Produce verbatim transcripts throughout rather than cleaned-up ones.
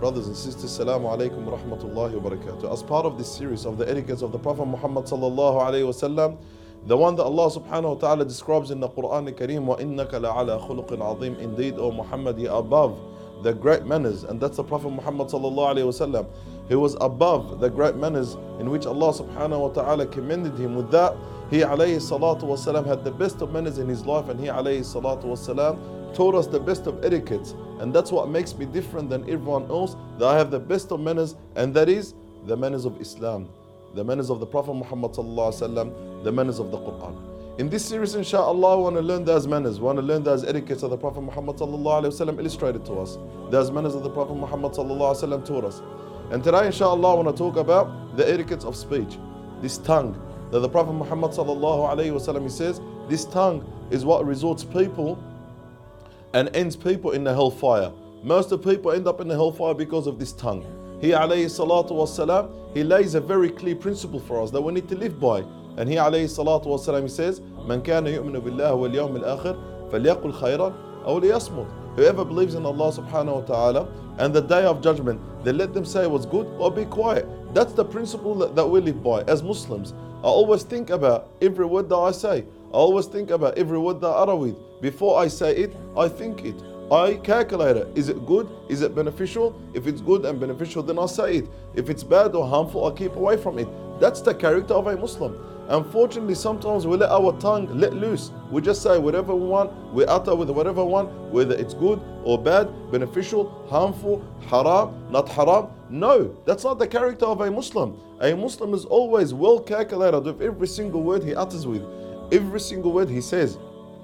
Brothers and sisters, Assalamu alaikum wa rahmatullahi wa barakatuh. As part of this series of the etiquettes of the Prophet Muhammad sallallahu alayhi wa sallam, the one that Allah subhanahu wa ta'ala describes in the Quran al-Kareem, وَإِنَّكَ لَعَلَى خُلُقٍ عَظِيمٍ. Indeed, O Muhammad, you are above the great manners. And that's the Prophet Muhammad sallallahu alayhi wa sallam. He was above the great manners in which Allah subhanahu wa ta'ala commended him with that. He alayhi salatu wa salam had the best of manners in his life, and he alayhi salatu wa salam taught us the best of etiquettes. And that's what makes me different than everyone else, that I have the best of manners, and that is the manners of Islam, the manners of the Prophet Muhammad sallallahu alaihi wasallam, the manners of the Quran. In this series, inshallah, we want to learn those manners, we want to learn those etiquettes of the Prophet Muhammad sallallahu alaihi wasallam illustrated to us, those manners of the Prophet Muhammad sallallahu alaihi wasallam taught us. And today, inshallah, I want to talk about the etiquettes of speech, this tongue that the Prophet Muhammad sallallahu alaihi wasallam, he says, this tongue is what resorts people and ends people in the hellfire. Most of people end up in the hellfire because of this tongue. He alayhi salatu wassalam, he lays a very clear principle for us that we need to live by. And he alayhi salatu wassalam, he says, Man kana yu'minu billahi wal yawmil akhir, falyaqul khayran aw liyasmut. Whoever believes in Allah subhanahu wa ta'ala and the day of judgment, then let them say what's good or be quiet. That's the principle that, that we live by as Muslims. I always think about every word that I say. I always think about every word that I utter with. Before I say it, I think it. I calculate it. Is it good? Is it beneficial? If it's good and beneficial, then I say it. If it's bad or harmful, I keep away from it. That's the character of a Muslim. Unfortunately, sometimes we let our tongue let loose. We just say whatever we want. We utter with whatever we want, whether it's good or bad, beneficial, harmful, haram, not haram. No, that's not the character of a Muslim. A Muslim is always well calculated with every single word he utters with, every single word he says,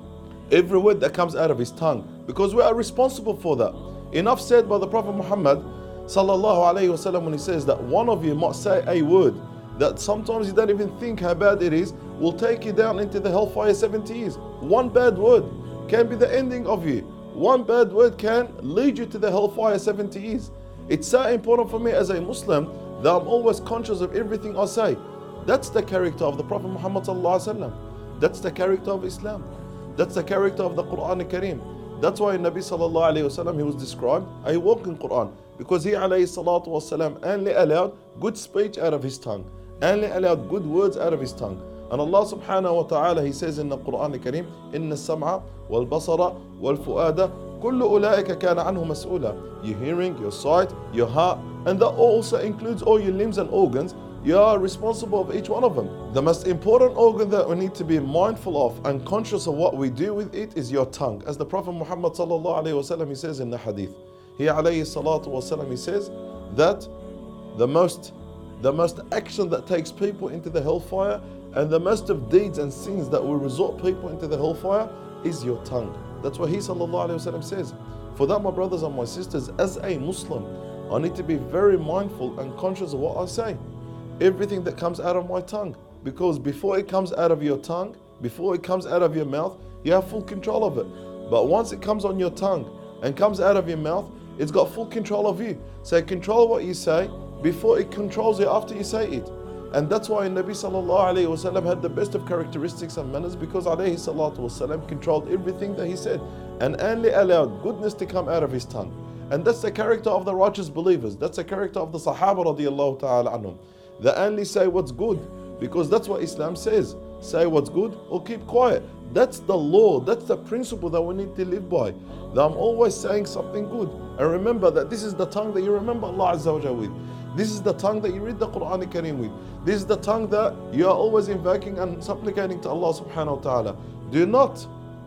every word that comes out of his tongue, because we are responsible for that. Enough said by the Prophet Muhammad sallallahu alaihi wasallam when he says that one of you might say a word that sometimes you don't even think how bad it is, will take you down into the hellfire seventy years. One bad word can be the ending of you. One bad word can lead you to the hellfire seventy years. It's so important for me as a Muslim that I'm always conscious of everything I say. That's the character of the Prophet Muhammad sallallahu alaihi wasallam. That's the character of Islam. That's the character of the Quran al-Kareem. That's why Nabi sallallahu alayhi wa sallam, he was described a walking Quran, because he alayhi salatu wa salam only allowed good speech out of his tongue, only allowed good words out of his tongue. And Allah subhanahu wa ta'ala, he says in the Quran al-Kareem, Inna as-sam'a wal-basara wal-fu'ada kullu ulaika kana anhu mas'ula. Your hearing, your sight, your heart, and that also includes all your limbs and organs. You are responsible of each one of them. The most important organ that we need to be mindful of and conscious of what we do with it is your tongue. As the Prophet Muhammad sallallahu alayhi wa sallam, he says in the hadith, he alayhi salatu wa sallam, he says that the most, the most action that takes people into the hellfire and the most of deeds and sins that will resort people into the hellfire is your tongue. That's what he sallallahu alayhi wa sallam says. For that, my brothers and my sisters, as a Muslim, I need to be very mindful and conscious of what I say. Everything that comes out of my tongue, because before it comes out of your tongue, before it comes out of your mouth, you have full control of it. But once it comes on your tongue and comes out of your mouth, it's got full control of you. So control what you say before it controls you after you say it. And that's why Nabi sallallahu alayhi wa sallam had the best of characteristics and manners, because alayhi salatu wa sallam controlled everything that he said and only allowed goodness to come out of his tongue. And that's the character of the righteous believers. That's the character of the Sahaba radiallahu ta'ala anhum. They only say what's good, because that's what Islam says. Say what's good or keep quiet. That's the law, that's the principle that we need to live by. That I'm always saying something good. And remember that this is the tongue that you remember Allah Azza wa Jalla with. This is the tongue that you read the Quran al-Kareem with. This is the tongue that you are always invoking and supplicating to Allah subhanahu wa ta'ala. Do not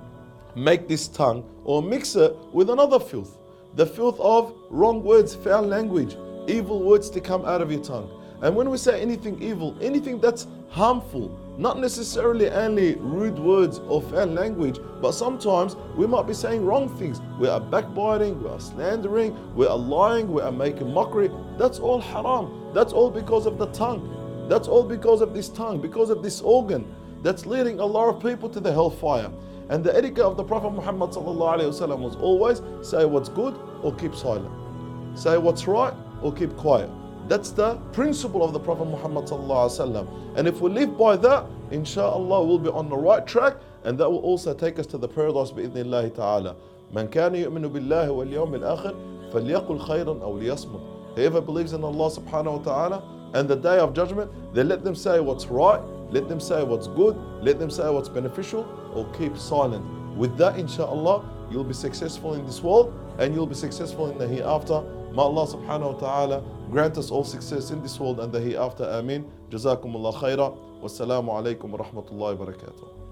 make this tongue or mix it with another filth. The filth of wrong words, foul language, evil words to come out of your tongue. And when we say anything evil, anything that's harmful, not necessarily only rude words or foul language, but sometimes we might be saying wrong things. We are backbiting, we are slandering, we are lying, we are making mockery. That's all haram. That's all because of the tongue. That's all because of this tongue, because of this organ that's leading a lot of people to the hellfire. And the etiquette of the Prophet Muhammad sallallahu alaihi wasallam was always say what's good or keep silent. Say what's right or keep quiet. That's the principle of the Prophet Muhammad sallallahu alaihi wasallam. And if we live by that, inshallah, we'll be on the right track, and that will also take us to the paradise bi'idhnillahi ta'ala. Man kana yu'minu billahi wal yawmil akhir فَلْيَقُلْ خَيْرًا أَوْ لِيَصْمُتْ. Whoever believes in Allah subhanahu wa ta'ala and the day of judgment, then let them say what's right, let them say what's good, let them say what's beneficial, or keep silent. With that, inshallah, you'll be successful in this world and you'll be successful in the hereafter. May Allah subhanahu wa ta'ala grant us all success in this world and the hereafter. Ameen. Jazakumullah khaira. Wassalamu alaikum wa rahmatullahi wa barakatuh.